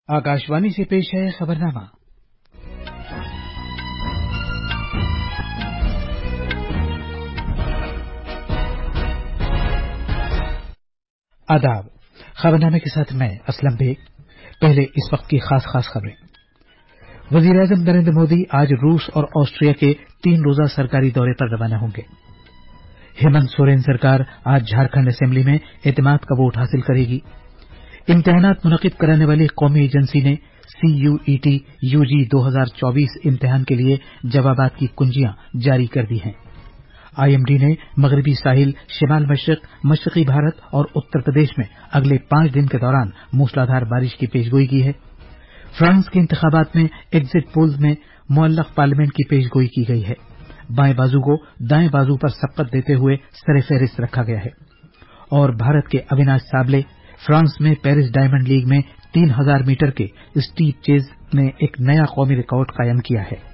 आकाशवाणी से पेश है खबरनामा। आदाब। खबरनामे के साथ मैं असलम बेग। पहले इस वक्त की खास खबरें। वजीर-ए-आजम नरेंद्र मोदी आज रूस और ऑस्ट्रिया के 3 रोजा सरकारी दौरे पर रवाना होंगे। हेमंत सोरेन सरकार आज झारखंड असेंबली में एतमाद का वोट हासिल करेगी। इम्तिहानात मुनक्किद कराने वाली कौमी एजेंसी ने CUET UG 2024 इम्तिहान के लिए जवाबात की कुंजियां जारी कर दी हैं। IMD ने मगरबी साहिल, शिमाल मशरिक, मशरकी भारत और उत्तर प्रदेश में अगले 5 दिन के दौरान मूसलाधार बारिश की पेशगोई की है। फ्रांस के इंतखाबात में एग्जिट पोल्स में मुअल्लक पार्लियामेंट की पेशगोई की गई है। बाएं बाजू को दाएं बाजू पर सबकत देते हुए सरे-फहरिस्त रखा गया है। और भारत के अविनाश साबले फ्रांस में पेरिस डायमंड लीग में 3000 मीटर के स्टीप चेज में एक नया कौमी रिकॉर्ड कायम किया है।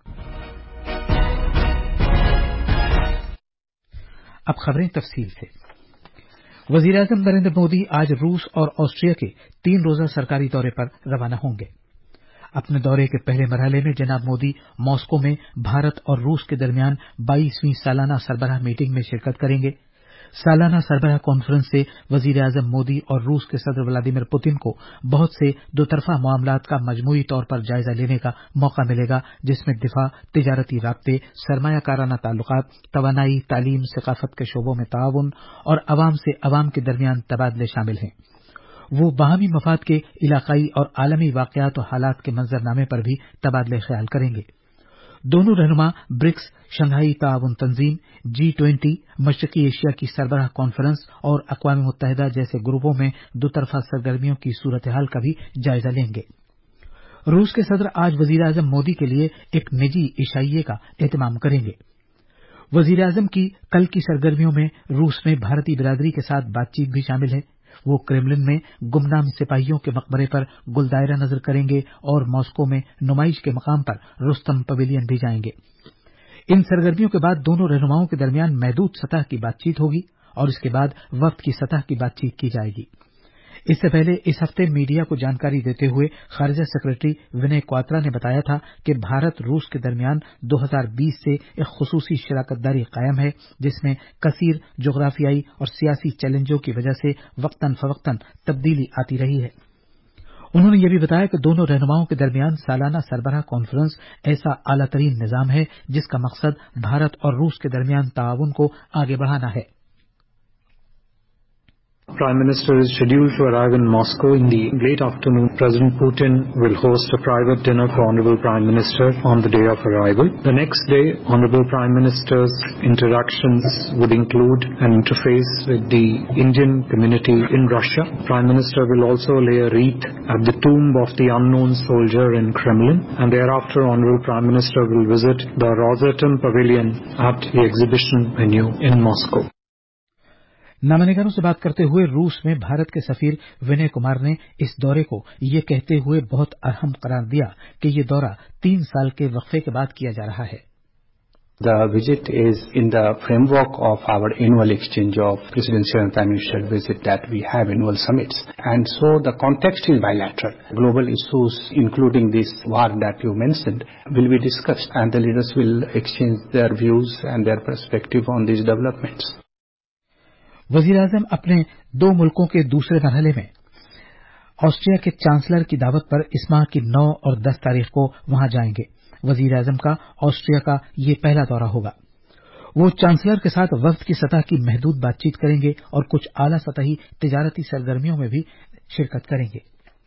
अब खबरें तफसील से। वजीर-ए-आजम नरेंद्र मोदी आज रूस और ऑस्ट्रिया के 3 रोजा सरकारी दौरे पर रवाना होंगे। अपने दौरे के पहले मरहले में जनाब मोदी मॉस्को में भारत और रूस के दरमियान 22वीं सालाना सरबराह मीटिंग में शिरकत करेंगे। सालाना सरबराह कॉन्फ्रेंस से वजीर-ए-आजम मोदी और रूस के सदर व्लादिमीर पुतिन को बहुत से दोतरफा मामलात का मजमूई तौर पर जायजा लेने का मौका मिलेगा, जिसमें दिफा, तिजारती राब्ते, सरमायाकाराना ताल्लुकात, तवानाई, तालीम, सकाफत के शोबों में ताउन और अवाम से अवाम के दरमियान तबादले शामिल हैं। वो बाहमी मफाद के इलाकाई और आलमी वाकयात और हालात के मंजरनामे पर भी तबादले ख्याल करेंगे। दोनों रहनुमा ब्रिक्स, शंघाई ताउन तंजीम, G20, मशरकी एशिया की सरबराह कॉन्फ्रेंस और अक़वाम मुत्तहिदा जैसे ग्रुपों में दोतरफा सरगर्मियों की सूरत हाल का भी जायजा लेंगे। रूस के सदर आज वजीर-ए-आजम मोदी के लिए एक निजी इशाइये का एहतमाम करेंगे। वजीर-ए-आजम की कल की सरगर्मियों में रूस में भारतीय बिरादरी के साथ बातचीत भी शामिल है। वो क्रेमलिन में गुमनाम सिपाहियों के मकबरे पर गुलदायरा नजर करेंगे और मॉस्को में नुमाइश के मकाम पर रुस्तम पवेलियन भी जाएंगे। इन सरगर्मियों के बाद दोनों रहनुमाओं के दरमियान महदूद सतह की बातचीत होगी और इसके बाद वफ्द की सतह की बातचीत की जाएगी। इससे पहले इस हफ्ते मीडिया को जानकारी देते हुए खारजा सेक्रेटरी विनय क्वात्रा ने बताया था कि भारत रूस के दरमियान 2020 से एक खुसूसी शराकतदारी कायम है, जिसमें कसीर जोग्राफियाई और सियासी चैलेंजों की वजह से वक्तन फवक्तन तब्दीली आती रही है। उन्होंने यह भी बताया कि दोनों रहनुमाओं के दरमियान सालाना सरबराह कॉन्फ्रेंस ऐसा आला तरीन निजाम है जिसका मकसद भारत और रूस के दरमियान ताउन को आगे बढ़ाना है। Prime Minister is scheduled to arrive in Moscow in the late afternoon. President Putin will host a private dinner for Honorable Prime Minister on the day of arrival. The next day, Honorable Prime Minister's interactions would include an interface with the Indian community in Russia. Prime Minister will also lay a wreath at the tomb of the unknown soldier in Kremlin, and thereafter Honorable Prime Minister will visit the Rosatom Pavilion at the exhibition venue in Moscow. नामनिगारों से बात करते हुए रूस में भारत के सफीर विनय कुमार ने इस दौरे को ये कहते हुए बहुत अहम करार दिया कि ये दौरा 3 साल के वक्फे के बाद किया जा रहा है। The visit is in the framework of our annual exchange of presidential and prime minister visit that we have annual summits, and so the context is bilateral. Global issues, including this war that you mentioned, will be discussed, and the leaders will exchange their views and their perspective on these developments. वजीर-ए-आजम अपने 2 मुल्कों के दूसरे मरहले में Austria के chancellor की दावत पर इस माह की 9 और 10 तारीख को वहां जाएंगे। वजीर-ए-आजम का ऑस्ट्रिया का ये पहला दौरा होगा। वो चांसलर के साथ वफ्द की सतह की महदूद बातचीत करेंगे और कुछ आला सतही तिजारती सरगर्मियों में भी शिरकत करेंगे।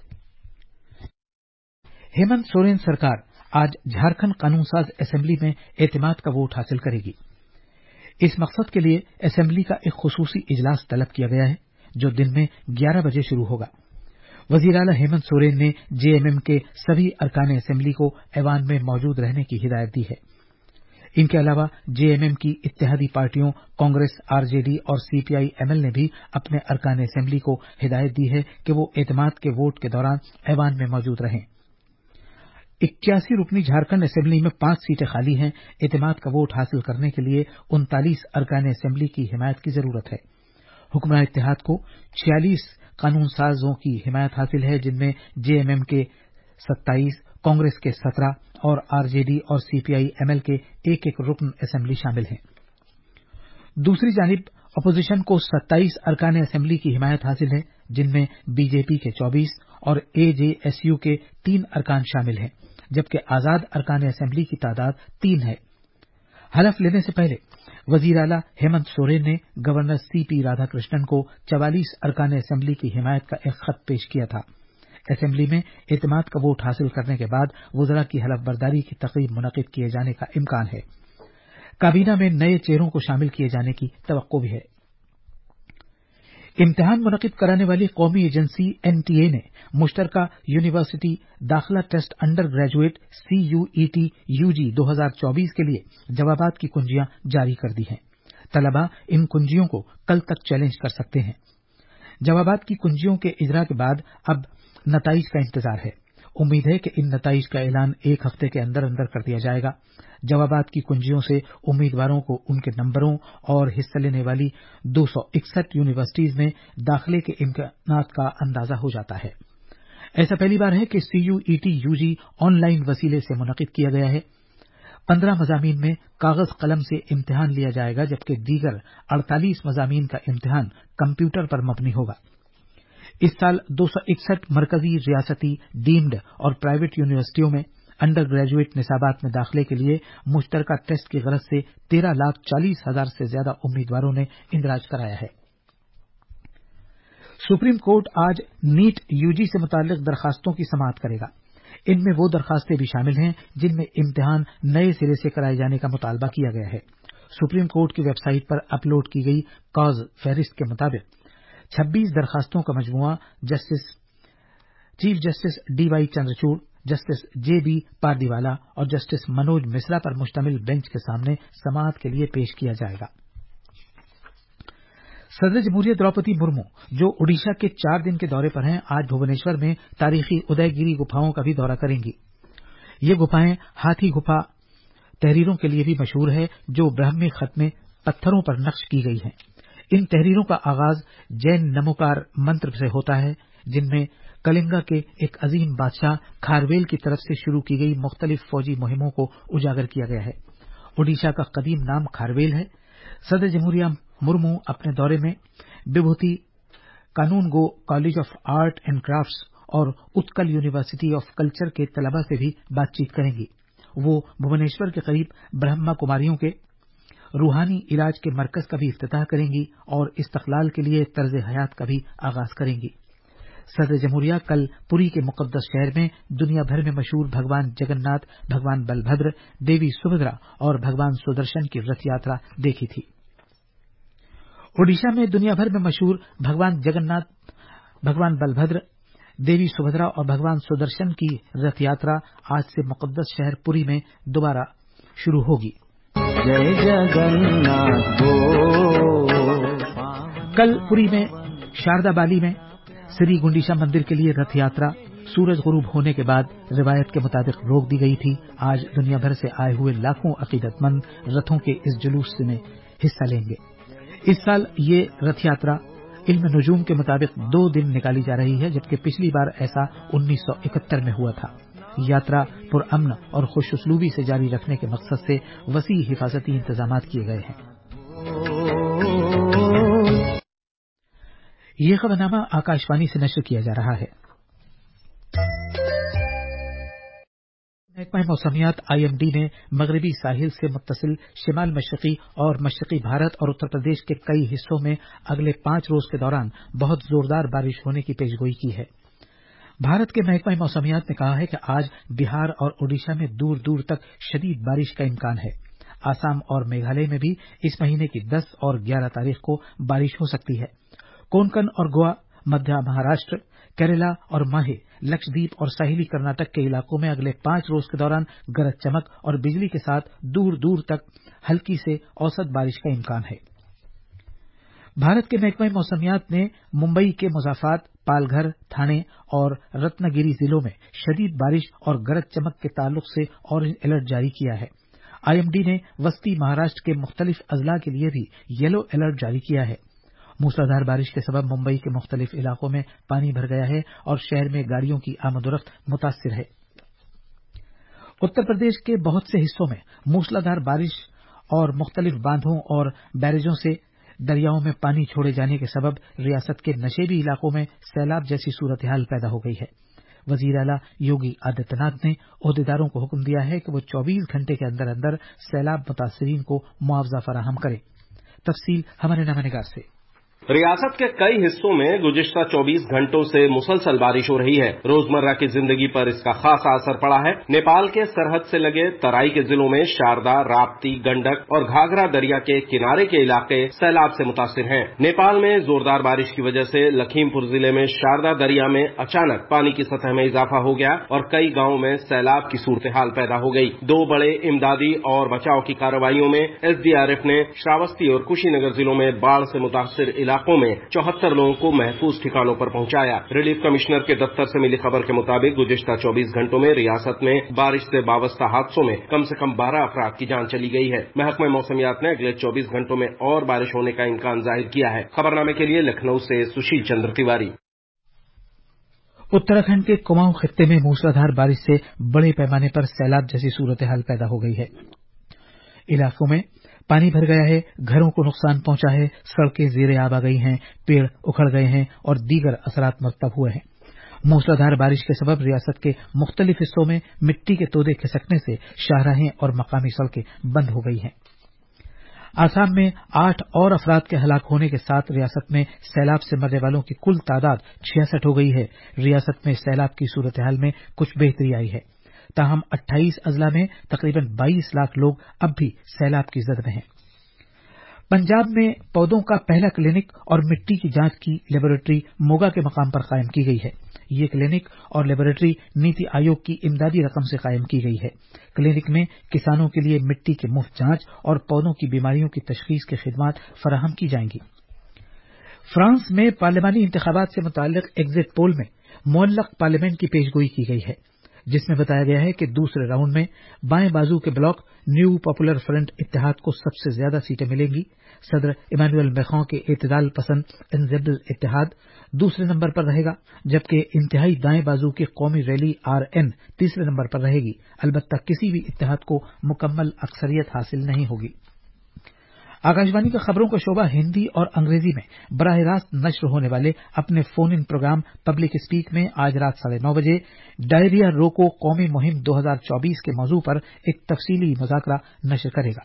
हेमंत सोरेन सरकार आज झारखंड कानून साज असेंबली में एतमाद का वोट हासिल करेगी। इस मकसद के लिए असेंबली का एक खुसूसी इजलास तलब किया गया है, जो दिन में 11 बजे शुरू होगा। वजीर आला हेमंत सोरेन ने JMM के सभी अरकान असेंबली को ऐवान में मौजूद रहने की हिदायत दी है। इनके अलावा JMM की इत्तेहादी पार्टियों कांग्रेस, RJD और CPI-ML ने भी अपने अरकान असेंबली को हिदायत दी है कि वो एतमाद के वोट के दौरान ऐवान में मौजूद रहें। 81 रुकनी झारखंड असेंबली में 5 सीटें खाली हैं। एतमाद का वोट हासिल करने के लिए 39 अरकान असेंबली की हिमायत की जरूरत है। हुक्मरान इत्तेहाद को 46 قانون سازوں کی حمایت حاصل ہے، جن میں JMM کے 27، کانگریس کے 17 اور RJD اور CPI-ML کے ایک رکن اسمبلی شامل ہیں۔ دوسری جانب اپوزیشن کو 27 ارکان اسمبلی کی حمایت حاصل ہے، جن میں BJP کے 24 اور AJSU کے 3 ارکان شامل ہیں، جبکہ آزاد ارکان اسمبلی کی تعداد 3 ہے۔ حلف لینے سے پہلے وزیر اعلیٰ ہیمنت سورین نے گورنر CP رادھا کرشنن کو 44 ارکان اسمبلی کی حمایت کا ایک خط پیش کیا تھا۔ اسمبلی میں اعتماد کا ووٹ حاصل کرنے کے بعد وزراء کی حلف برداری کی تقریب منعقد کیے جانے کا امکان ہے۔ کابینہ میں نئے چہروں کو شامل کیے جانے کی توقع بھی ہے۔ امتحان منعقد کرانے والی قومی ایجنسی NTA نے مشترکہ یونیورسٹی داخلہ test undergraduate CUET UG 2024 کے لیے جوابات کی کنجیاں جاری کر دی ہیں۔ طلباء ان کنجیوں کو کل تک چیلنج کر سکتے ہیں۔ جوابات کی کنجیوں کے اجرا کے بعد اب نتائج کا انتظار ہے۔ امید ہے کہ ان نتائج کا اعلان ایک ہفتے کے اندر کر دیا جائے گا۔ جوابات کی کنجیوں سے امیدواروں کو ان کے نمبروں اور حصہ لینے والی 261 یونیورسٹیز میں داخلے کے امکانات کا اندازہ ہو جاتا ہے۔ ایسا پہلی بار ہے کہ CUET UG آن لائن وسیلے سے منعقد کیا گیا ہے۔ 15 مضامین میں کاغذ قلم سے امتحان لیا جائے گا، جبکہ دیگر 48 مضامین کا امتحان کمپیوٹر پر مبنی ہوگا۔ اس سال 261 مرکزی، ریاستی، ڈیمڈ اور پرائیویٹ یونیورسٹیوں میں انڈر گریجویٹ نصابات میں داخلے کے لیے مشترکہ ٹیسٹ کی غرض سے 13,40,000 سے زیادہ امیدواروں نے اندراج کرایا ہے۔ سپریم کورٹ آج نیٹ UG سے متعلق درخواستوں کی سماعت کرے گا۔ ان میں وہ درخواستیں بھی شامل ہیں جن میں امتحان نئے سرے سے کرائے جانے کا مطالبہ کیا گیا ہے۔ سپریم کورٹ کی ویب سائٹ پر اپلوڈ کی گئی کاز فہرست کے مطابق 26 درخواستوں کا مجموعہ chief justice DY Chandrachud, justice JB Pardiwala اور جسٹس منوج مشرا پر مشتمل بینچ کے سامنے سماعت کے لیے پیش کیا جائے گا۔ صدر جمہوریہ دروپدی مرمو، جو اڈیشہ کے 4 دن کے دورے پر ہیں، آج بھوونیشور میں تاریخی ادے گیری گپھاؤں کا بھی دورہ کریں گی۔ یہ گپھائیں ہاتھی گپھا تحریروں کے لیے بھی مشہور ہے، جو برہمی خط میں پتھروں پر نقش کی گئی ہیں۔ ان تحریروں کا آغاز جین نموکار منتر سے ہوتا ہے، جن میں کلنگا کے ایک عظیم بادشاہ کھارویل کی طرف سے شروع کی گئی مختلف فوجی مہموں کو اجاگر کیا گیا ہے۔ اڈیشہ کا قدیم نام کھارویل ہے۔ صدر جمہوریہ مرمو اپنے دورے میں Bibhuti Kanungo college of art and crafts اور اتکل یونیورسٹی آف کلچر کے طلباء سے بھی بات چیت کریں گی۔ وہ بھوونیشور کے قریب برہما کماریوں کے روحانی علاج کے مرکز کا بھی افتتاح کریں گی اور استقلال کے لیے طرز حیات کا بھی آغاز کریں گی۔ صدر جمہوریہ کل پوری کے مقدس شہر میں دنیا بھر میں مشہور بھگوان جگن ناتھ، بھگوان بلبھدر، دیوی سبھدرا اور بھگوان سدرشن کی رتھ یاترا دیکھی تھی۔ اڈیشہ میں دنیا بھر میں مشہور بھگوان جگن ناتھ، بھگوان بلبھدر، دیوی سبھدرا اور بھگوان سدرشن کی رتھ یاترا آج سے مقدس شہر پوری میں دوبارہ شروع ہوگی۔ جے جگن ناتھ کل پوری میں شاردا بالی میں سری گنڈیشا مندر کے لیے رتھ یاترا سورج غروب ہونے کے بعد روایت کے مطابق روک دی گئی تھی۔ آج دنیا بھر سے آئے ہوئے لاکھوں عقیدت مند رتھوں کے اس جلوس میں حصہ لیں گے۔ اس سال یہ رتھ یاترا علم نجوم کے مطابق 2 دن نکالی جا رہی ہے، جبکہ پچھلی بار ایسا 1971 میں ہوا تھا۔ یاترا پرامن اور خوش اسلوبی سے جاری رکھنے کے مقصد سے وسیع حفاظتی انتظامات کیے گئے ہیں۔ یہ خبرنامہ آکاشوانی سے نشر کیا جا رہا ہے۔ محکمہ موسمیات IMD نے مغربی ساحل سے متصل شمال مشرقی اور مشرقی بھارت اور اتر پردیش کے کئی حصوں میں اگلے 5 روز کے دوران بہت زوردار بارش ہونے کی پیشگوئی کی ہے۔ بھارت کے محکمہ موسمیات نے کہا ہے کہ آج بہار اور اڈیشہ میں دور دور تک شدید بارش کا امکان ہے۔ آسام اور میگھالیہ میں بھی اس مہینے کی 10 اور 11 تاریخ کو بارش ہو سکتی ہے۔ کونکن اور گوا، مدھیہ مہاراشٹر، کیرلا اور ماہے، لکشدیپ اور ساحلی کرناٹک کے علاقوں میں اگلے 5 روز کے دوران گرج چمک اور بجلی کے ساتھ دور دور تک ہلکی سے اوسط بارش کا امکان ہے۔ بھارت کے محکمہ موسمیات نے ممبئی کے مضافات، پال گھر، تھانے اور رتن گیری ضلعوں میں شدید بارش اور گرج چمک کے تعلق سے اورنج الرٹ جاری کیا ہے۔ IMD نے وسطی مہاراشٹر کے مختلف اضلاع کے لیے بھی یلو الرٹ جاری کیا ہے۔ मूसलाधार बारिश के सबब मुंबई के मुख्तलिफ इलाकों में पानी भर गया है और शहर में गाड़ियों की आमदोरफ्त मुतासिर है। उत्तर प्रदेश के बहुत से हिस्सों में मूसलाधार बारिश और मुख्तलिफ बांधों और बैरेजों से दरियाओं में पानी छोड़े जाने के सबब रियासत के नशेबी इलाकों में सैलाब जैसी सूरत-ए-हाल पैदा हो गई है। वजीर आला योगी आदित्यनाथ ने ओहदेदारों को हुक्म दिया है कि वो 24 घंटे के अंदर अंदर सैलाब मुतासिरीन को मुआवजा फराहम करें। तफसील हमारे नामानिगार से। रियासत के कई हिस्सों में गुज़िश्ता 24 घंटों से मुसलसल बारिश हो रही है। रोजमर्रा की जिंदगी पर इसका खासा असर पड़ा है। नेपाल के सरहद से लगे तराई के जिलों में शारदा, राप्ती, गंडक और घाघरा दरिया के किनारे के इलाके सैलाब से मुतासिर हैं। नेपाल में जोरदार बारिश की वजह से लखीमपुर जिले में शारदा दरिया में अचानक पानी की सतह में इजाफा हो गया और कई गांवों में सैलाब की सूरत-ए-हाल पैदा हो गई। 2 बड़े इमदादी और बचाव की कार्रवाइयों में एसडीआरएफ ने श्रावस्ती और कुशीनगर जिलों में बाढ़ से मुतासिर इलाकों में 74 लोगों को महफूज ठिकानों पर पहुंचाया। रिलीफ कमिश्नर के दफ्तर से मिली खबर के मुताबिक गुज़िश्ता 24 घंटों में रियासत में बारिश से वाबस्ता हादसों में कम से कम 12 अफराद की जान चली गई है। महकमे मौसमियात ने अगले 24 घंटों में और बारिश होने का इम्कान जाहिर किया है। खबरनामे के लिए लखनऊ से सुशील चंद्र तिवारी। उत्तराखंड के कुमाऊं खित्ते में मूसलाधार बारिश से बड़े पैमाने पर सैलाब जैसी सूरत-ए-हाल पैदा हो गई है। इलाकों में पानी भर गया है, घरों को नुकसान पहुंचा है, सड़कें ज़ेरे आब आ गई हैं, पेड़ उखड़ गए हैं और दीगर असरात मरतब हुए हैं। मूसलाधार बारिश के सबब रियासत के मुख्तलिफ हिस्सों में मिट्टी के तोदे खिसकने से शाहराहें और मकामी सड़कें बंद हो गई हैं। आसाम में 8 और अफराद के हलाक होने के साथ रियासत में सैलाब से मरने वालों की कुल तादाद 66 हो गई है। रियासत में सैलाब की सूरत-ए-हाल में कुछ बेहतरी आई है। ताहम 28 अजला में तकरीबन 22 लाख लोग अब भी सैलाब की जद में हैं। पंजाब में पौधों का पहला क्लिनिक और मिट्टी की जांच की लेबोरेटरी मोगा के मकाम पर कायम की गई है। ये क्लिनिक और लेबोरेटरी नीति आयोग की इमदादी रकम से कायम की गई है। क्लिनिक में किसानों के लिए मिट्टी की मुफ्त जांच और पौधों की बीमारियों की तशखीस की खिदमत फराहम की जाएंगी। फ्रांस में पार्लिमानी इंतखाबात से मुताल्लिक एग्जिट पोल में मुअल्लक पार्लियामेंट की पेशगोई की गई है, जिसमें बताया गया है कि दूसरे राउंड में बाएं बाजू के ब्लॉक न्यू पॉपुलर फ्रंट इत्तेहाद को सबसे ज्यादा सीटें मिलेंगी। सदर इमानुएल मैक्रों के एतदाल पसंद एनजेबल इत्तेहाद दूसरे नंबर पर रहेगा, जबकि इंतहाई दाएं बाजू की कौमी रैली आरएन तीसरे नंबर पर रहेगी। अलबत्ता किसी भी इत्तेहाद को मुकम्मल अक्सरियत हासिल नहीं होगी। आकाशवाणी का खबरों का शोबा हिंदी और अंग्रेजी में बराह रास्त नश्र होने वाले अपने phone in programme public speak में आज रात 9:30 बजे डायरिया रोको कौमी मुहिम 2024 के मौजू पर एक तफसीली मुज़ाकरा नश्र करेगा।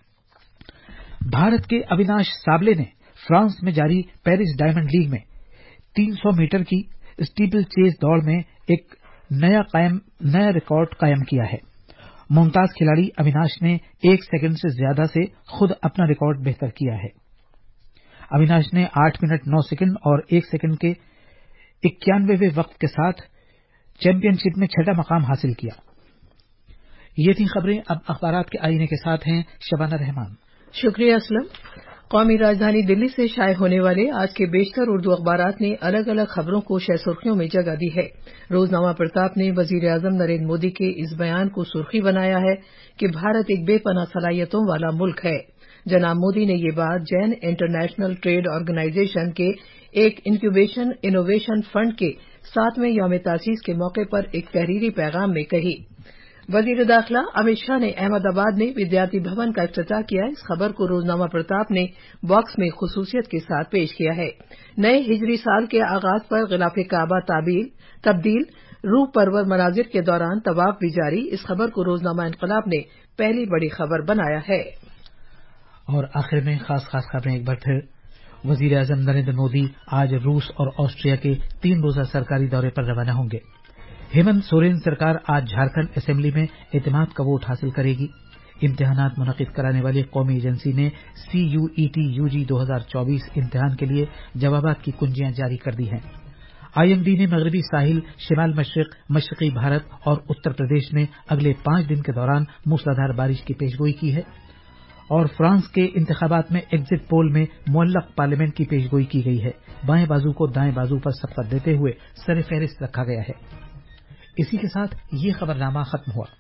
भारत के अविनाश साबले ने फ्रांस में जारी पेरिस डायमंड लीग में 300 मीटर की स्टीपल चेज दौड़ में एक नया रिकॉर्ड कायम किया है। मुमताज खिलाड़ी अविनाश ने 1 सेकंड से ज्यादा से खुद अपना रिकॉर्ड बेहतर किया है। अविनाश ने 8 मिनट 9 सेकंड और 1 सेकंड के 91वें वक्त के साथ चैंपियनशिप में 6ठा मकाम हासिल किया। ये थी खबरें। अब अखबारात के आईने के साथ हैं शबाना रहमान। शुक्रिया असलम। कौमी राजधानी दिल्ली से शाये होने वाले आज के बेशतर उर्दू अखबारात ने अलग अलग खबरों को शह सुर्खियों में जगह दी है। रोजनामा प्रताप ने वजीर आजम नरेंद्र मोदी के इस बयान को सुर्खी बनाया है कि भारत एक बेपनाह सलाहियतों वाला मुल्क है। जनाब मोदी ने ये बात जैन इंटरनेशनल ट्रेड ऑर्गेनाइजेशन के एक इंक्यूबेशन इनोवेशन फंड के 7वें यौम तासीस के मौके पर एक तहरीरी पैगाम में कही। वजीर दाखिला अमित शाह ने अहमदाबाद में विद्यार्थी भवन का इफ्तिताह किया। इस खबर को रोजनामा प्रताप ने बॉक्स में खुसूसियत के साथ पेश किया है। नए हिजरी साल के आगाज पर गिलाफ काबा तब्दील रूह परवर मनाजिर के दौरान तवाफ भी जारी। इस खबर को रोजनामा इनकलाब ने पहली बड़ी खबर बनाया है। और आखिर में खास खबरें एक बार फिर। वजीर आजम नरेंद्र मोदी आज रूस और ऑस्ट्रिया के 3 रोजा सरकारी दौरे पर रवाना होंगे। हेमंत सोरेन सरकार आज झारखंड असेंबली में एतमाद का वोट हासिल करेगी। इम्तिहानात मुनक़िद कराने वाली कौमी एजेंसी ने CUET UG 2024 इम्तिहान के लिए जवाबात की कुंजियां जारी कर दी हैं। IMD ने मगरबी साहिल, शिमाल मशरिक, मशरक़ी भारत और उत्तर प्रदेश में अगले 5 दिन के दौरान मूसलाधार बारिश की पेशगोई की है। और फ्रांस के इंतखाबात में एग्जिट पोल में मुअल्लक पार्लियामेंट की पेशगोई की गई है। बाएं बाजू को दाएं बाजू पर सबकत देते हुए सर-ए-फहरिस्त रखा गया है। इसी के साथ ये खबरनामा खत्म हुआ।